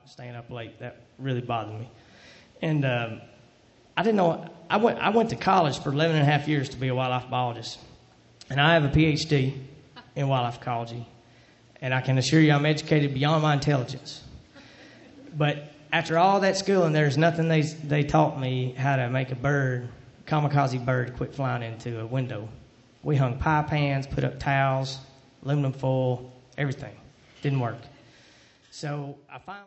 staying up late. That really bothered me. And I didn't know. I went to college for 11 and a half years to be a wildlife biologist. And I have a PhD in wildlife ecology. And I can assure you I'm educated beyond my intelligence. But after all that schooling, there's nothing they taught me how to make a bird, kamikaze bird, quit flying into a window. We hung pie pans, put up towels, aluminum foil, everything. Didn't work. So I finally...